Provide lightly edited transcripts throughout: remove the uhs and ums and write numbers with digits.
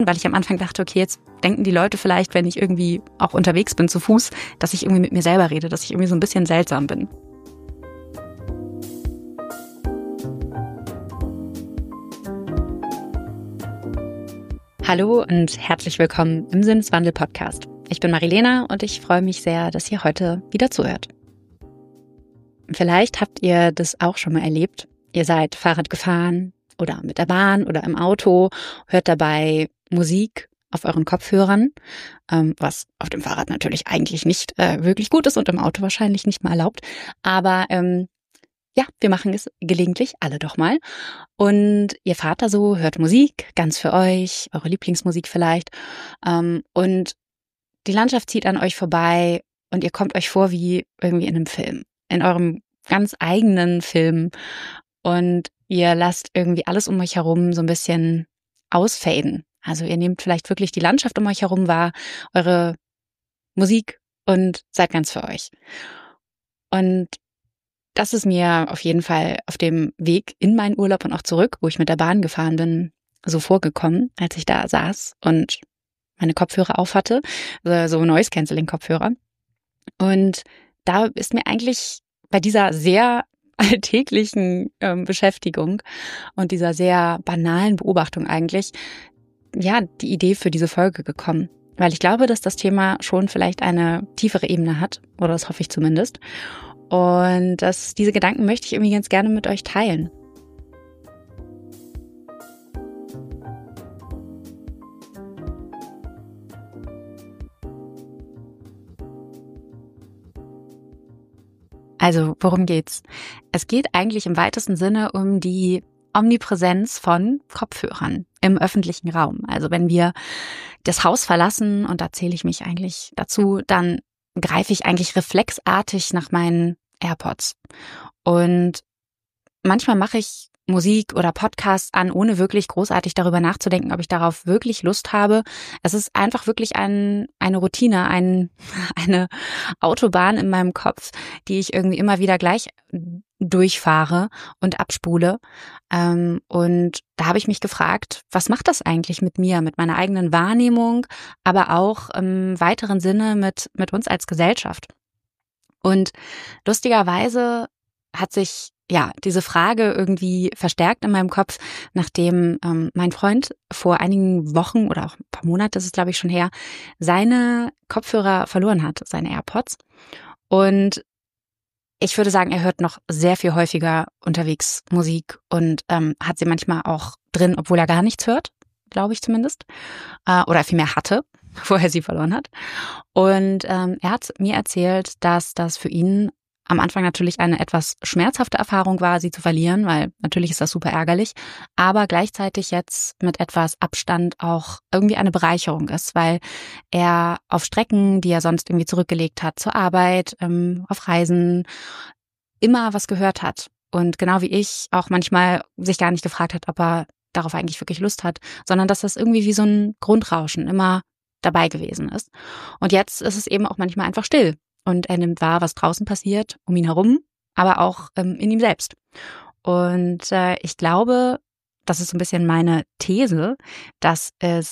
verraten, weil ich am Anfang dachte, okay, jetzt denken die Leute vielleicht, wenn ich irgendwie auch unterwegs bin zu Fuß, dass ich irgendwie mit mir selber rede, dass ich irgendwie so ein bisschen seltsam bin. Hallo und herzlich willkommen im Sinneswandel-Podcast. Ich bin Marilena und ich freue mich sehr, dass ihr heute wieder zuhört. Vielleicht habt ihr das auch schon mal erlebt. Ihr seid Fahrrad gefahren oder mit der Bahn oder im Auto, hört dabei Musik auf euren Kopfhörern, was auf dem Fahrrad natürlich eigentlich nicht wirklich gut ist und im Auto wahrscheinlich nicht mal erlaubt. Aber ja, wir machen es gelegentlich alle doch mal. Und ihr fahrt da so, hört Musik, ganz für euch, eure Lieblingsmusik vielleicht. Und die Landschaft zieht an euch vorbei und ihr kommt euch vor wie irgendwie in einem Film, in eurem ganz eigenen Film. Und ihr lasst irgendwie alles um euch herum so ein bisschen ausfaden. Also ihr nehmt vielleicht wirklich die Landschaft um euch herum wahr, eure Musik und seid ganz für euch. Und das ist mir auf jeden Fall auf dem Weg in meinen Urlaub und auch zurück, wo ich mit der Bahn gefahren bin, so vorgekommen, als ich da saß und meine Kopfhörer auf hatte, so Noise-Canceling-Kopfhörer. Und da ist mir eigentlich bei dieser sehr alltäglichen Beschäftigung und dieser sehr banalen Beobachtung eigentlich, ja, die Idee für diese Folge gekommen. Weil ich glaube, dass das Thema schon vielleicht eine tiefere Ebene hat, oder das hoffe ich zumindest. Und diese Gedanken möchte ich irgendwie ganz gerne mit euch teilen. Also, worum geht's? Es geht eigentlich im weitesten Sinne um die Omnipräsenz von Kopfhörern im öffentlichen Raum. Also wenn wir das Haus verlassen, und da zähle ich mich eigentlich dazu, dann greife ich eigentlich reflexartig nach meinen AirPods. Und manchmal mache ich Musik oder Podcasts an, ohne wirklich großartig darüber nachzudenken, ob ich darauf wirklich Lust habe. Es ist einfach wirklich eine Routine, eine Autobahn in meinem Kopf, die ich irgendwie immer wieder gleich durchfahre und abspule. Und da habe ich mich gefragt, was macht das eigentlich mit mir, mit meiner eigenen Wahrnehmung, aber auch im weiteren Sinne mit uns als Gesellschaft. Und lustigerweise hat sich diese Frage irgendwie verstärkt in meinem Kopf, nachdem mein Freund vor einigen Wochen oder auch ein paar Monate, das ist glaube ich schon her, seine Kopfhörer verloren hat, seine AirPods. Und ich würde sagen, er hört noch sehr viel häufiger unterwegs Musik und hat sie manchmal auch drin, obwohl er gar nichts hört, glaube ich zumindest. Oder vielmehr hatte, bevor er sie verloren hat. Und er hat mir erzählt, dass das für ihn am Anfang natürlich eine etwas schmerzhafte Erfahrung war, sie zu verlieren, weil natürlich ist das super ärgerlich, aber gleichzeitig jetzt mit etwas Abstand auch irgendwie eine Bereicherung ist, weil er auf Strecken, die er sonst irgendwie zurückgelegt hat, zur Arbeit, auf Reisen, immer was gehört hat. Und genau wie ich auch manchmal sich gar nicht gefragt hat, ob er darauf eigentlich wirklich Lust hat, sondern dass das irgendwie wie so ein Grundrauschen immer dabei gewesen ist. Und jetzt ist es eben auch manchmal einfach still. Und er nimmt wahr, was draußen passiert, um ihn herum, aber auch in ihm selbst. Und ich glaube, das ist so ein bisschen meine These, dass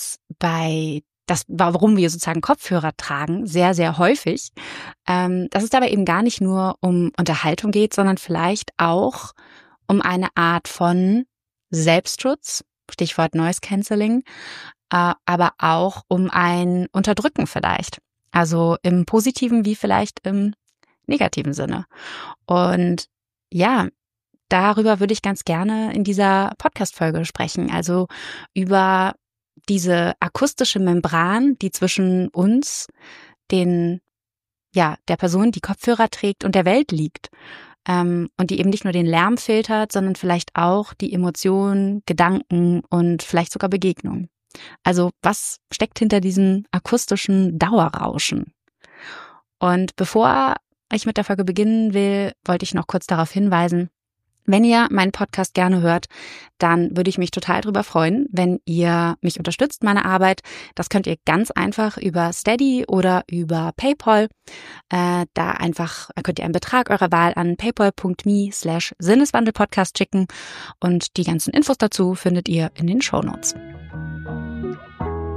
warum wir sozusagen Kopfhörer tragen, sehr, sehr häufig, dass es dabei eben gar nicht nur um Unterhaltung geht, sondern vielleicht auch um eine Art von Selbstschutz, Stichwort Noise Cancelling, aber auch um ein Unterdrücken vielleicht. Also im positiven wie vielleicht im negativen Sinne. Und ja, darüber würde ich ganz gerne in dieser Podcast-Folge sprechen. Also über diese akustische Membran, die zwischen uns, der Person, die Kopfhörer trägt, und der Welt liegt. Und die eben nicht nur den Lärm filtert, sondern vielleicht auch die Emotionen, Gedanken und vielleicht sogar Begegnungen. Also was steckt hinter diesem akustischen Dauerrauschen? Und bevor ich mit der Folge beginnen will, wollte ich noch kurz darauf hinweisen, wenn ihr meinen Podcast gerne hört, dann würde ich mich total drüber freuen, wenn ihr mich unterstützt, meine Arbeit. Das könnt ihr ganz einfach über Steady oder über PayPal. Da könnt ihr einen Betrag eurer Wahl an paypal.me/Sinneswandelpodcast schicken und die ganzen Infos dazu findet ihr in den Shownotes.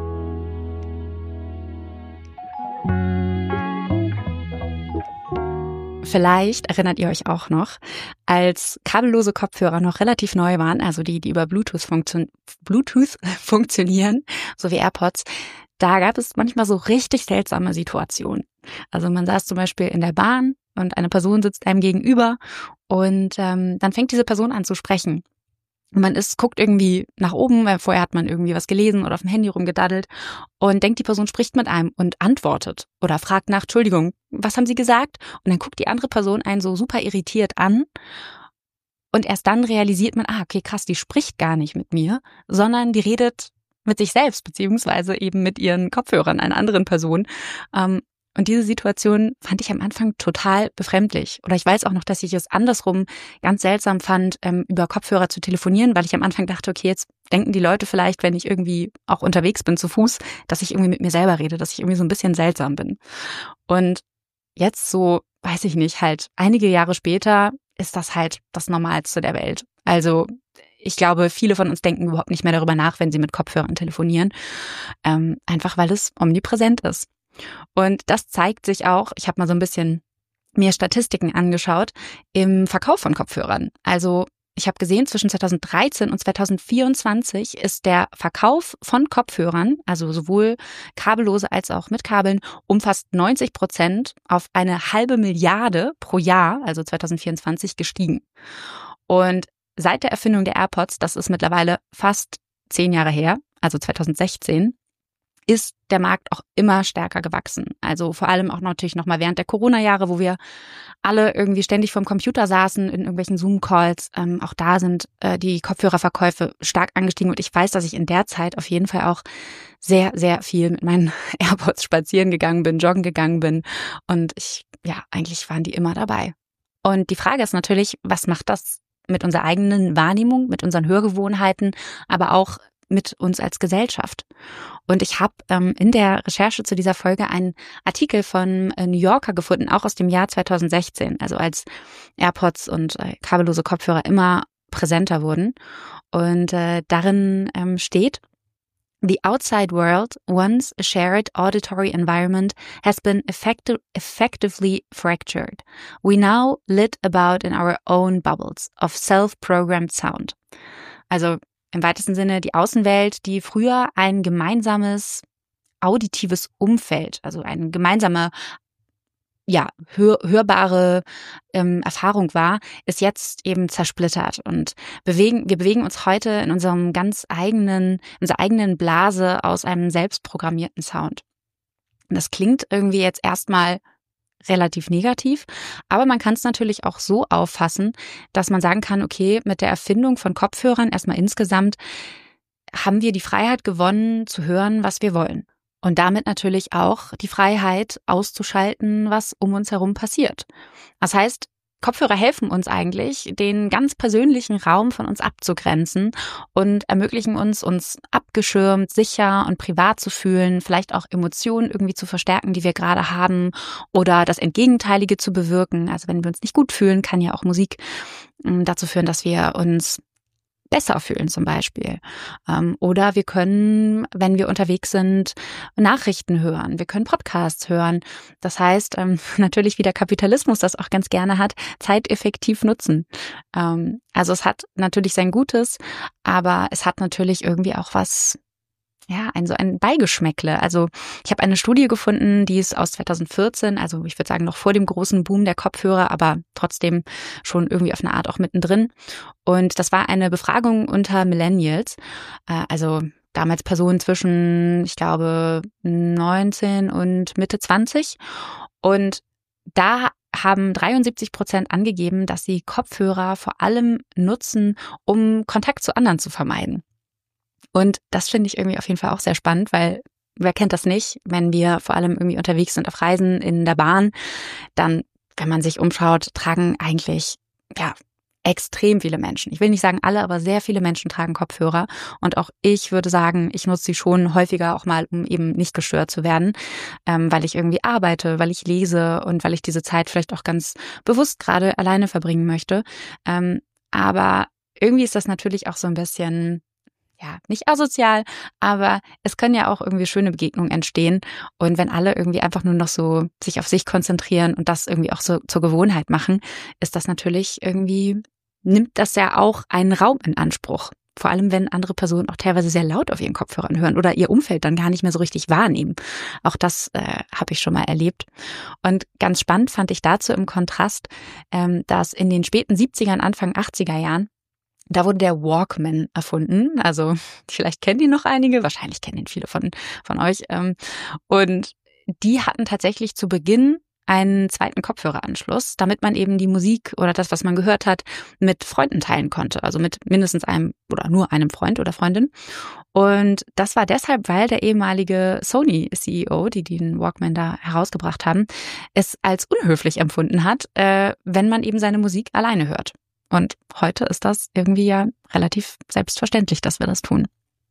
vielleicht erinnert ihr euch auch noch, als kabellose Kopfhörer noch relativ neu waren, also die über Bluetooth funktionieren, so wie AirPods, da gab es manchmal so richtig seltsame Situationen. Also man saß zum Beispiel in der Bahn und eine Person sitzt einem gegenüber und dann fängt diese Person an zu sprechen. Guckt irgendwie nach oben, weil vorher hat man irgendwie was gelesen oder auf dem Handy rumgedaddelt und denkt, die Person spricht mit einem und antwortet oder fragt nach, Entschuldigung, was haben Sie gesagt? Und dann guckt die andere Person einen so super irritiert an und erst dann realisiert man, okay, krass, die spricht gar nicht mit mir, sondern die redet mit sich selbst, beziehungsweise eben mit ihren Kopfhörern, einer anderen Person. Und diese Situation fand ich am Anfang total befremdlich. Oder ich weiß auch noch, dass ich es andersrum ganz seltsam fand, über Kopfhörer zu telefonieren, weil ich am Anfang dachte, okay, jetzt denken die Leute vielleicht, wenn ich irgendwie auch unterwegs bin zu Fuß, dass ich irgendwie mit mir selber rede, dass ich irgendwie so ein bisschen seltsam bin. Und jetzt so, weiß ich nicht, halt einige Jahre später ist das halt das Normalste der Welt. Also ich glaube, viele von uns denken überhaupt nicht mehr darüber nach, wenn sie mit Kopfhörern telefonieren, einfach weil es omnipräsent ist. Und das zeigt sich auch, ich habe mal so ein bisschen mir Statistiken angeschaut, im Verkauf von Kopfhörern. Also ich habe gesehen, zwischen 2013 und 2024 ist der Verkauf von Kopfhörern, also sowohl kabellose als auch mit Kabeln, um fast 90% auf 1,5 Milliarde pro Jahr, also 2024, gestiegen. Und seit der Erfindung der AirPods, das ist mittlerweile fast 10 Jahre her, also 2016, ist der Markt auch immer stärker gewachsen. Also vor allem auch natürlich nochmal während der Corona-Jahre, wo wir alle irgendwie ständig vorm Computer saßen in irgendwelchen Zoom-Calls. Auch da sind die Kopfhörerverkäufe stark angestiegen und ich weiß, dass ich in der Zeit auf jeden Fall auch sehr, sehr viel mit meinen AirPods spazieren gegangen bin, joggen gegangen bin und eigentlich waren die immer dabei. Und die Frage ist natürlich, was macht das mit unserer eigenen Wahrnehmung, mit unseren Hörgewohnheiten, aber auch mit uns als Gesellschaft. Und ich habe in der Recherche zu dieser Folge einen Artikel von New Yorker gefunden, auch aus dem Jahr 2016, also als AirPods und kabellose Kopfhörer immer präsenter wurden. Und darin steht: The outside world, once a shared auditory environment, has been effectively fractured. We now live about in our own bubbles of self-programmed sound. Also im weitesten Sinne die Außenwelt, die früher ein gemeinsames auditives Umfeld, also eine gemeinsame, hörbare Erfahrung war, ist jetzt eben zersplittert und wir bewegen uns heute in unserer eigenen Blase aus einem selbstprogrammierten Sound. Und das klingt irgendwie jetzt erstmal relativ negativ, aber man kann es natürlich auch so auffassen, dass man sagen kann, okay, mit der Erfindung von Kopfhörern erstmal insgesamt haben wir die Freiheit gewonnen, zu hören, was wir wollen. Und damit natürlich auch die Freiheit auszuschalten, was um uns herum passiert. Das heißt, Kopfhörer helfen uns eigentlich, den ganz persönlichen Raum von uns abzugrenzen und ermöglichen uns abgeschirmt, sicher und privat zu fühlen, vielleicht auch Emotionen irgendwie zu verstärken, die wir gerade haben oder das Entgegenteilige zu bewirken. Also wenn wir uns nicht gut fühlen, kann ja auch Musik dazu führen, dass wir uns besser fühlen zum Beispiel. Oder wir können, wenn wir unterwegs sind, Nachrichten hören. Wir können Podcasts hören. Das heißt, natürlich wie der Kapitalismus das auch ganz gerne hat, zeiteffektiv nutzen. Also es hat natürlich sein Gutes, aber es hat natürlich irgendwie auch was, ein Beigeschmäckle. Also ich habe eine Studie gefunden, die ist aus 2014, also ich würde sagen noch vor dem großen Boom der Kopfhörer, aber trotzdem schon irgendwie auf eine Art auch mittendrin. Und das war eine Befragung unter Millennials, also damals Personen zwischen, ich glaube, 19 und Mitte 20. Und da haben 73% angegeben, dass sie Kopfhörer vor allem nutzen, um Kontakt zu anderen zu vermeiden. Und das finde ich irgendwie auf jeden Fall auch sehr spannend, weil wer kennt das nicht, wenn wir vor allem irgendwie unterwegs sind auf Reisen in der Bahn, dann, wenn man sich umschaut, tragen eigentlich, extrem viele Menschen. Ich will nicht sagen alle, aber sehr viele Menschen tragen Kopfhörer. Und auch ich würde sagen, ich nutze sie schon häufiger auch mal, um eben nicht gestört zu werden, weil ich irgendwie arbeite, weil ich lese und weil ich diese Zeit vielleicht auch ganz bewusst gerade alleine verbringen möchte. Aber irgendwie ist das natürlich auch so ein bisschen ja, nicht asozial, aber es können ja auch irgendwie schöne Begegnungen entstehen. Und wenn alle irgendwie einfach nur noch so sich auf sich konzentrieren und das irgendwie auch so zur Gewohnheit machen, ist das natürlich irgendwie, nimmt das ja auch einen Raum in Anspruch. Vor allem, wenn andere Personen auch teilweise sehr laut auf ihren Kopfhörern hören oder ihr Umfeld dann gar nicht mehr so richtig wahrnehmen. Auch das habe ich schon mal erlebt. Und ganz spannend fand ich dazu im Kontrast, dass in den späten 70ern, Anfang 80er Jahren, da wurde der Walkman erfunden. Also vielleicht kennen die noch einige, wahrscheinlich kennen ihn viele von euch. Und die hatten tatsächlich zu Beginn einen zweiten Kopfhöreranschluss, damit man eben die Musik oder das, was man gehört hat, mit Freunden teilen konnte. Also mit mindestens einem oder nur einem Freund oder Freundin. Und das war deshalb, weil der ehemalige Sony-CEO, die den Walkman da herausgebracht haben, es als unhöflich empfunden hat, wenn man eben seine Musik alleine hört. Und heute ist das irgendwie ja relativ selbstverständlich, dass wir das tun.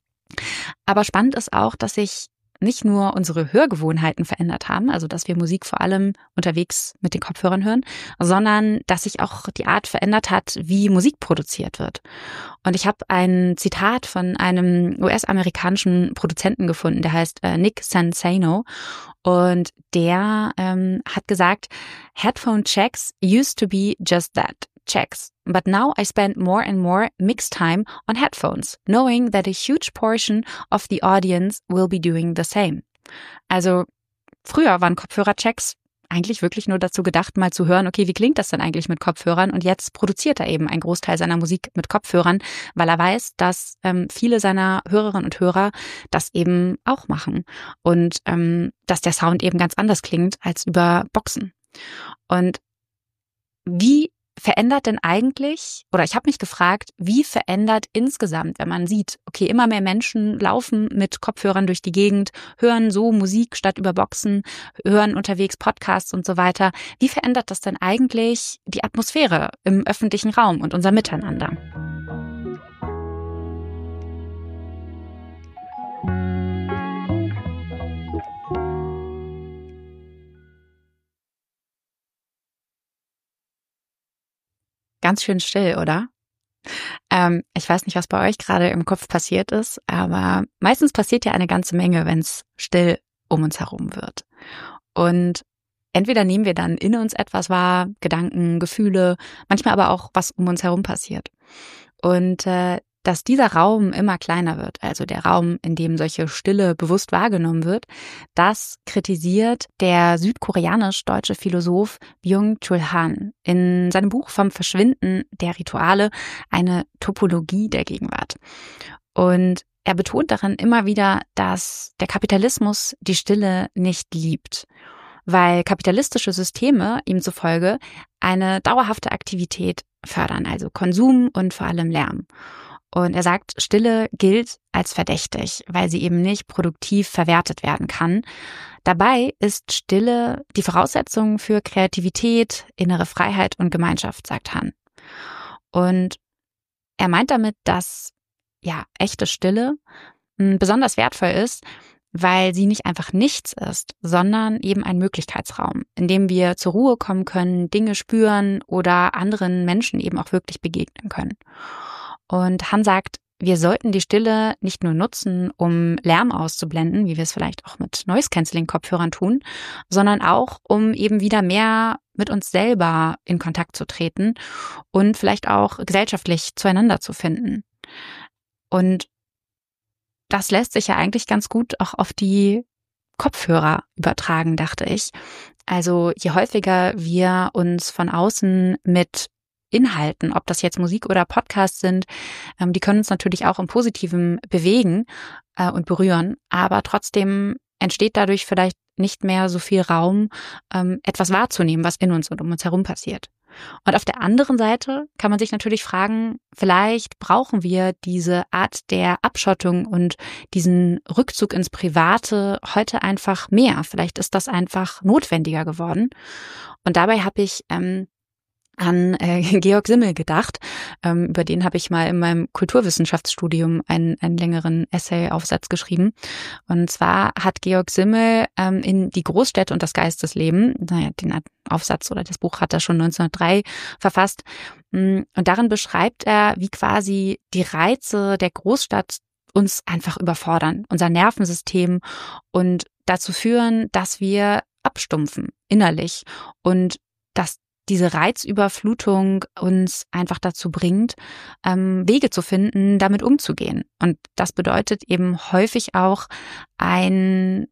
Aber spannend ist auch, dass sich nicht nur unsere Hörgewohnheiten verändert haben, also dass wir Musik vor allem unterwegs mit den Kopfhörern hören, sondern dass sich auch die Art verändert hat, wie Musik produziert wird. Und ich habe ein Zitat von einem US-amerikanischen Produzenten gefunden, der heißt Nick Sansano. Und der hat gesagt, Headphone checks used to be just that. Checks. But now I spend more and more mixed time on headphones, knowing that a huge portion of the audience will be doing the same. Also früher waren Kopfhörerchecks eigentlich wirklich nur dazu gedacht, mal zu hören, okay, wie klingt das denn eigentlich mit Kopfhörern? Und jetzt produziert er eben einen Großteil seiner Musik mit Kopfhörern, weil er weiß, dass viele seiner Hörerinnen und Hörer das eben auch machen. Und dass der Sound eben ganz anders klingt als über Boxen. Und wie verändert denn eigentlich, oder ich habe mich gefragt, wie verändert insgesamt, wenn man sieht, okay, immer mehr Menschen laufen mit Kopfhörern durch die Gegend, hören so Musik statt über Boxen, hören unterwegs Podcasts und so weiter. Wie verändert das denn eigentlich die Atmosphäre im öffentlichen Raum und unser Miteinander? Ganz schön still, oder? Ich weiß nicht, was bei euch gerade im Kopf passiert ist, aber meistens passiert ja eine ganze Menge, wenn es still um uns herum wird. Und entweder nehmen wir dann in uns etwas wahr, Gedanken, Gefühle, manchmal aber auch, was um uns herum passiert. Und dass dieser Raum immer kleiner wird, also der Raum, in dem solche Stille bewusst wahrgenommen wird, das kritisiert der südkoreanisch-deutsche Philosoph Byung-Chul Han in seinem Buch Vom Verschwinden der Rituale, eine Topologie der Gegenwart. Und er betont darin immer wieder, dass der Kapitalismus die Stille nicht liebt, weil kapitalistische Systeme ihm zufolge eine dauerhafte Aktivität fördern, also Konsum und vor allem Lärm. Und er sagt, Stille gilt als verdächtig, weil sie eben nicht produktiv verwertet werden kann. Dabei ist Stille die Voraussetzung für Kreativität, innere Freiheit und Gemeinschaft, sagt Han. Und er meint damit, dass echte Stille besonders wertvoll ist, weil sie nicht einfach nichts ist, sondern eben ein Möglichkeitsraum, in dem wir zur Ruhe kommen können, Dinge spüren oder anderen Menschen eben auch wirklich begegnen können. Und Han sagt, wir sollten die Stille nicht nur nutzen, um Lärm auszublenden, wie wir es vielleicht auch mit Noise-Canceling-Kopfhörern tun, sondern auch, um eben wieder mehr mit uns selber in Kontakt zu treten und vielleicht auch gesellschaftlich zueinander zu finden. Und das lässt sich ja eigentlich ganz gut auch auf die Kopfhörer übertragen, dachte ich. Also je häufiger wir uns von außen mit Inhalten, ob das jetzt Musik oder Podcasts sind, die können uns natürlich auch im Positiven bewegen und berühren, aber trotzdem entsteht dadurch vielleicht nicht mehr so viel Raum, etwas wahrzunehmen, was in uns und um uns herum passiert. Und auf der anderen Seite kann man sich natürlich fragen, vielleicht brauchen wir diese Art der Abschottung und diesen Rückzug ins Private heute einfach mehr. Vielleicht ist das einfach notwendiger geworden. Und dabei habe ich an Georg Simmel gedacht. Über den habe ich mal in meinem Kulturwissenschaftsstudium einen längeren Essay-Aufsatz geschrieben. Und zwar hat Georg Simmel in Die Großstädte und das Geistesleben, den Aufsatz oder das Buch hat er schon 1903 verfasst. Und darin beschreibt er, wie quasi die Reize der Großstadt uns einfach überfordern, unser Nervensystem und dazu führen, dass wir abstumpfen innerlich und dass diese Reizüberflutung uns einfach dazu bringt, Wege zu finden, damit umzugehen. Und das bedeutet eben häufig auch ein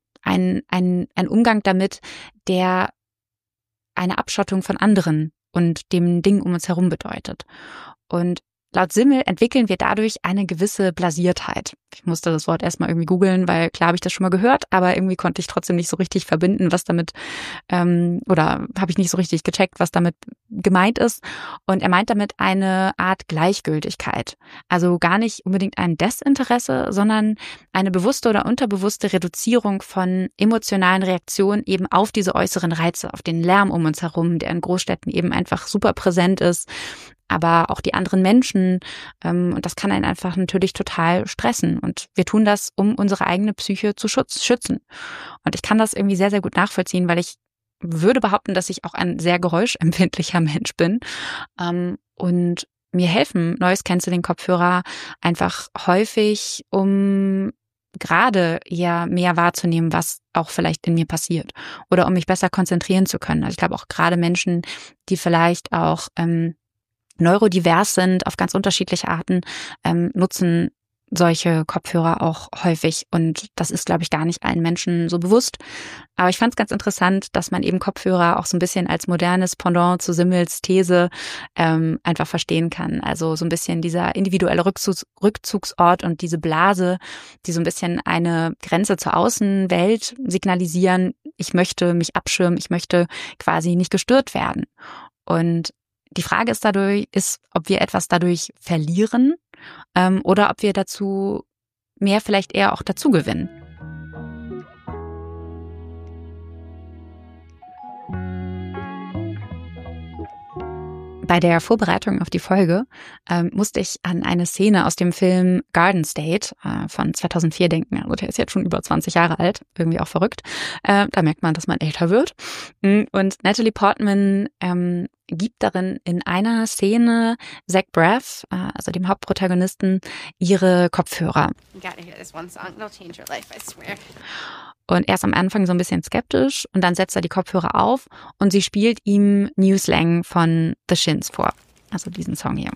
Umgang damit, der eine Abschottung von anderen und dem Ding um uns herum bedeutet. Und laut Simmel entwickeln wir dadurch eine gewisse Blasiertheit. Ich musste das Wort erstmal irgendwie googeln, weil klar habe ich das schon mal gehört, aber irgendwie konnte ich trotzdem nicht so richtig verbinden, was damit, oder habe ich nicht so richtig gecheckt, was damit gemeint ist. Und er meint damit eine Art Gleichgültigkeit. Also gar nicht unbedingt ein Desinteresse, sondern eine bewusste oder unterbewusste Reduzierung von emotionalen Reaktionen eben auf diese äußeren Reize, auf den Lärm um uns herum, der in Großstädten eben einfach super präsent ist, aber auch die anderen Menschen. Und das kann einen einfach natürlich total stressen. Und wir tun das, um unsere eigene Psyche zu schützen. Und ich kann das irgendwie sehr, sehr gut nachvollziehen, weil ich würde behaupten, dass ich auch ein sehr geräuschempfindlicher Mensch bin. Und mir helfen Noise-Canceling-Kopfhörer einfach häufig, um gerade ja mehr wahrzunehmen, was auch vielleicht in mir passiert. Oder um mich besser konzentrieren zu können. Also ich glaube auch gerade Menschen, die vielleicht auch neurodivers sind, auf ganz unterschiedliche Arten, nutzen solche Kopfhörer auch häufig. Und das ist, glaube ich, gar nicht allen Menschen so bewusst. Aber ich fand es ganz interessant, dass man eben Kopfhörer auch so ein bisschen als modernes Pendant zu Simmels These einfach verstehen kann. Also so ein bisschen dieser individuelle Rückzugsort und diese Blase, die so ein bisschen eine Grenze zur Außenwelt signalisieren. Ich möchte mich abschirmen, ich möchte quasi nicht gestört werden. Und die Frage ist ob wir etwas dadurch verlieren oder ob wir dazu mehr vielleicht eher auch dazu gewinnen. Bei der Vorbereitung auf die Folge musste ich an eine Szene aus dem Film Garden State von 2004 denken. Also der ist jetzt schon über 20 Jahre alt, irgendwie auch verrückt. Da merkt man, dass man älter wird. Und Natalie Portman gibt darin in einer Szene Zach Braff, also dem Hauptprotagonisten, ihre Kopfhörer. Und er ist am Anfang so ein bisschen skeptisch und dann setzt er die Kopfhörer auf und sie spielt ihm New Slang von The Shins vor. Also diesen Song hier.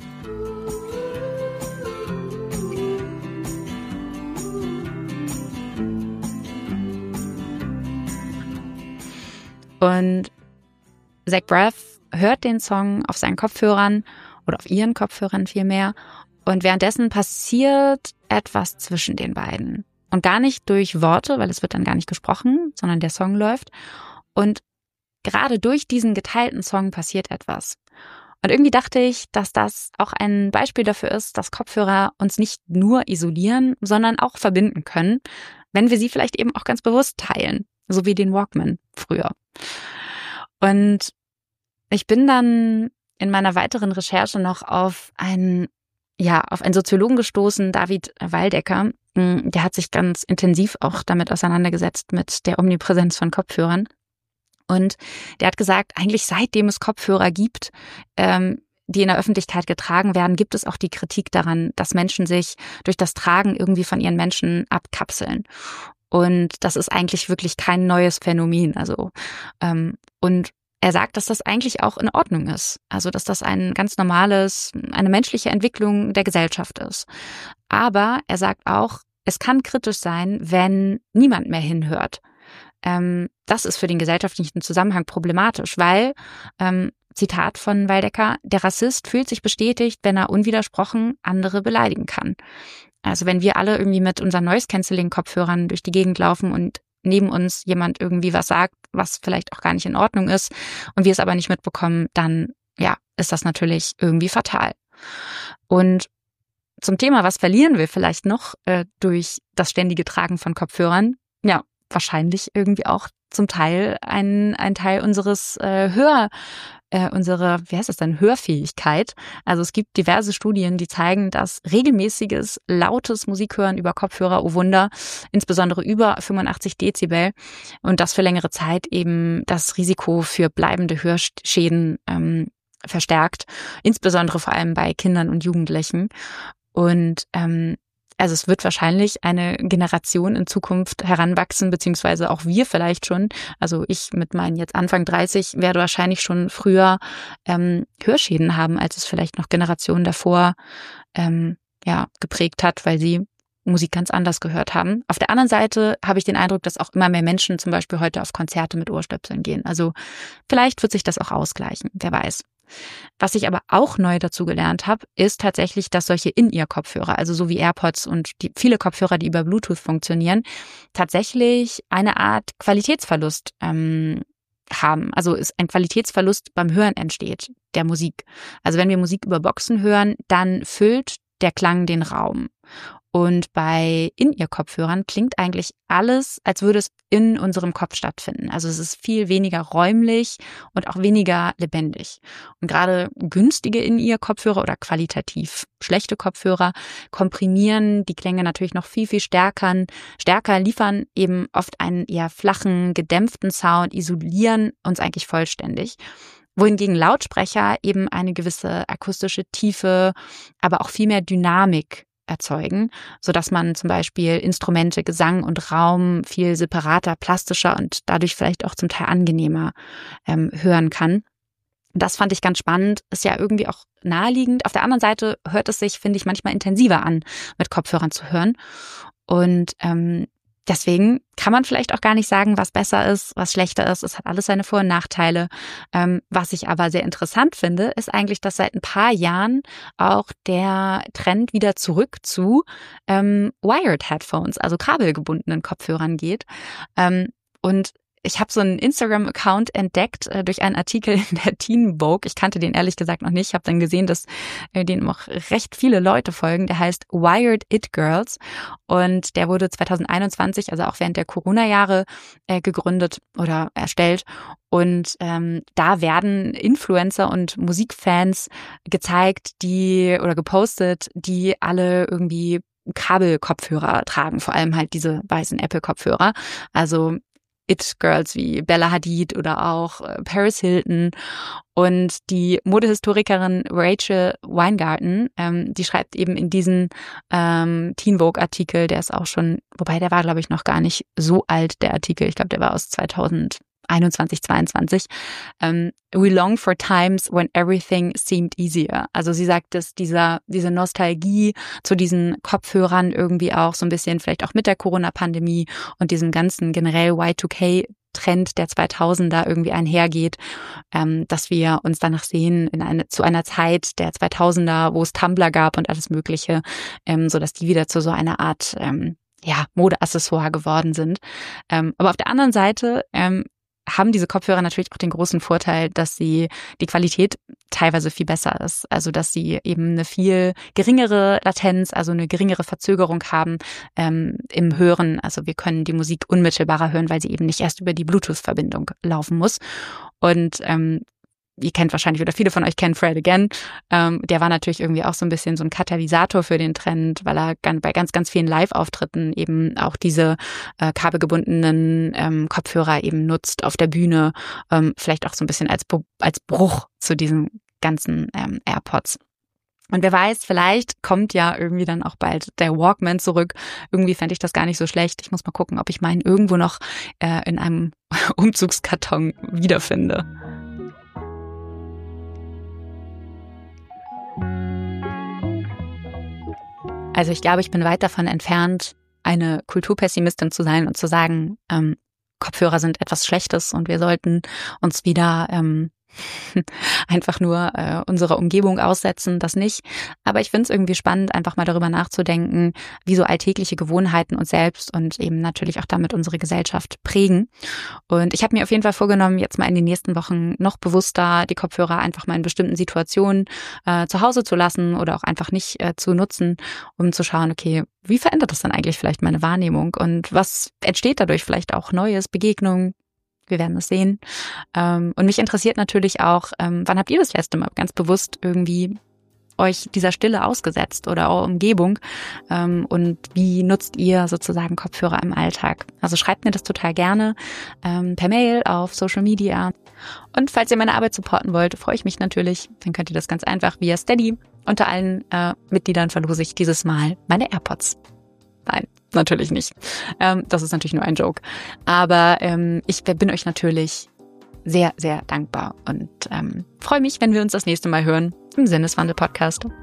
Und Zach Braff hört den Song auf seinen Kopfhörern oder auf ihren Kopfhörern vielmehr. Und währenddessen passiert etwas zwischen den beiden. Und gar nicht durch Worte, weil es wird dann gar nicht gesprochen, sondern der Song läuft. Und gerade durch diesen geteilten Song passiert etwas. Und irgendwie dachte ich, dass das auch ein Beispiel dafür ist, dass Kopfhörer uns nicht nur isolieren, sondern auch verbinden können, wenn wir sie vielleicht eben auch ganz bewusst teilen. So wie den Walkman früher. Und ich bin dann in meiner weiteren Recherche noch auf einen Soziologen gestoßen, David Waldecker. Der hat sich ganz intensiv auch damit auseinandergesetzt, mit der Omnipräsenz von Kopfhörern. Und der hat gesagt, eigentlich seitdem es Kopfhörer gibt, die in der Öffentlichkeit getragen werden, gibt es auch die Kritik daran, dass Menschen sich durch das Tragen irgendwie von ihren Menschen abkapseln. Und das ist eigentlich wirklich kein neues Phänomen. Also und er sagt, dass das eigentlich auch in Ordnung ist. Also, dass das eine menschliche Entwicklung der Gesellschaft ist. Aber er sagt auch, es kann kritisch sein, wenn niemand mehr hinhört. Das ist für den gesellschaftlichen Zusammenhang problematisch, weil, Zitat von Waldecker, der Rassist fühlt sich bestätigt, wenn er unwidersprochen andere beleidigen kann. Also wenn wir alle irgendwie mit unseren Noise-Canceling-Kopfhörern durch die Gegend laufen und neben uns jemand irgendwie was sagt, was vielleicht auch gar nicht in Ordnung ist und wir es aber nicht mitbekommen, dann ist das natürlich irgendwie fatal. Und zum Thema, was verlieren wir vielleicht noch durch das ständige Tragen von Kopfhörern? Ja, wahrscheinlich irgendwie auch zum Teil ein Teil unseres Hörfähigkeit. Also es gibt diverse Studien, die zeigen, dass regelmäßiges, lautes Musikhören über Kopfhörer, oh Wunder, insbesondere über 85 Dezibel und das für längere Zeit eben das Risiko für bleibende Hörschäden verstärkt, insbesondere vor allem bei Kindern und Jugendlichen. Und also es wird wahrscheinlich eine Generation in Zukunft heranwachsen, beziehungsweise auch wir vielleicht schon. Also ich mit meinen jetzt Anfang 30 werde wahrscheinlich schon früher Hörschäden haben, als es vielleicht noch Generationen davor geprägt hat, weil sie Musik ganz anders gehört haben. Auf der anderen Seite habe ich den Eindruck, dass auch immer mehr Menschen zum Beispiel heute auf Konzerte mit Ohrstöpseln gehen. Also vielleicht wird sich das auch ausgleichen, wer weiß. Was ich aber auch neu dazu gelernt habe, ist tatsächlich, dass solche In-Ear-Kopfhörer, also so wie AirPods und viele Kopfhörer, die über Bluetooth funktionieren, tatsächlich eine Art Qualitätsverlust haben. Also ist ein Qualitätsverlust beim Hören entsteht, der Musik. Also wenn wir Musik über Boxen hören, dann füllt der Klang den Raum. Und bei In-Ear-Kopfhörern klingt eigentlich alles, als würde es in unserem Kopf stattfinden. Also es ist viel weniger räumlich und auch weniger lebendig. Und gerade günstige In-Ear-Kopfhörer oder qualitativ schlechte Kopfhörer komprimieren die Klänge natürlich noch viel, viel stärker, liefern eben oft einen eher flachen, gedämpften Sound, isolieren uns eigentlich vollständig. Wohingegen Lautsprecher eben eine gewisse akustische Tiefe, aber auch viel mehr Dynamik erzeugen, sodass man zum Beispiel Instrumente, Gesang und Raum viel separater, plastischer und dadurch vielleicht auch zum Teil angenehmer hören kann. Das fand ich ganz spannend, ist ja irgendwie auch naheliegend. Auf der anderen Seite hört es sich, finde ich, manchmal intensiver an, mit Kopfhörern zu hören. Und deswegen kann man vielleicht auch gar nicht sagen, was besser ist, was schlechter ist. Es hat alles seine Vor- und Nachteile. Was ich aber sehr interessant finde, ist eigentlich, dass seit ein paar Jahren auch der Trend wieder zurück zu Wired Headphones, also kabelgebundenen Kopfhörern geht. Und ich habe so einen Instagram-Account entdeckt durch einen Artikel in der Teen Vogue. Ich kannte den ehrlich gesagt noch nicht. Ich habe dann gesehen, dass den auch recht viele Leute folgen. Der heißt Wired It Girls und der wurde 2021, also auch während der Corona-Jahre, gegründet oder erstellt. Und da werden Influencer und Musikfans gezeigt, gepostet, die alle irgendwie Kabelkopfhörer tragen, vor allem halt diese weißen Apple-Kopfhörer. Also It-Girls wie Bella Hadid oder auch Paris Hilton. Und die Modehistorikerin Rachel Weingarten, die schreibt eben in diesen Teen Vogue-Artikel, der ist auch schon, wobei der war, glaube ich, noch gar nicht so alt, der Artikel. Ich glaube, der war aus 2021, 22. We long for times when everything seemed easier. Also sie sagt, dass diese Nostalgie zu diesen Kopfhörern irgendwie auch so ein bisschen vielleicht auch mit der Corona-Pandemie und diesem ganzen generell Y2K-Trend der 2000er irgendwie einhergeht, dass wir uns danach sehen zu einer Zeit der 2000er, wo es Tumblr gab und alles Mögliche, so dass die wieder zu so einer Art Modeaccessoire geworden sind. Aber auf der anderen Seite haben diese Kopfhörer natürlich auch den großen Vorteil, dass die Qualität teilweise viel besser ist. Also dass sie eben eine viel geringere Latenz, also eine geringere Verzögerung haben im Hören. Also wir können die Musik unmittelbarer hören, weil sie eben nicht erst über die Bluetooth-Verbindung laufen muss. Und ihr kennt wahrscheinlich, oder viele von euch kennen Fred Again. Der war natürlich irgendwie auch so ein bisschen so ein Katalysator für den Trend, weil er bei ganz, ganz vielen Live-Auftritten eben auch diese kabelgebundenen Kopfhörer eben nutzt auf der Bühne. Vielleicht auch so ein bisschen als Bruch zu diesen ganzen AirPods. Und wer weiß, vielleicht kommt ja irgendwie dann auch bald der Walkman zurück. Irgendwie fände ich das gar nicht so schlecht. Ich muss mal gucken, ob ich meinen irgendwo noch in einem Umzugskarton wiederfinde. Also ich glaube, ich bin weit davon entfernt, eine Kulturpessimistin zu sein und zu sagen, Kopfhörer sind etwas Schlechtes und wir sollten uns wieder einfach nur unserer Umgebung aussetzen, das nicht. Aber ich finde es irgendwie spannend, einfach mal darüber nachzudenken, wie so alltägliche Gewohnheiten uns selbst und eben natürlich auch damit unsere Gesellschaft prägen. Und ich habe mir auf jeden Fall vorgenommen, jetzt mal in den nächsten Wochen noch bewusster die Kopfhörer einfach mal in bestimmten Situationen zu Hause zu lassen oder auch einfach nicht zu nutzen, um zu schauen, okay, wie verändert das dann eigentlich vielleicht meine Wahrnehmung und was entsteht dadurch vielleicht auch Neues, Begegnungen? Wir werden es sehen. Und mich interessiert natürlich auch, wann habt ihr das letzte Mal ganz bewusst irgendwie euch dieser Stille ausgesetzt oder eure Umgebung? Und wie nutzt ihr sozusagen Kopfhörer im Alltag? Also schreibt mir das total gerne per Mail, auf Social Media. Und falls ihr meine Arbeit supporten wollt, freue ich mich natürlich. Dann könnt ihr das ganz einfach via Steady unter allen Mitgliedern verlose ich dieses Mal meine AirPods. Nein, natürlich nicht. Das ist natürlich nur ein Joke. Aber ich bin euch natürlich sehr, sehr dankbar und freue mich, wenn wir uns das nächste Mal hören im Sinneswandel-Podcast.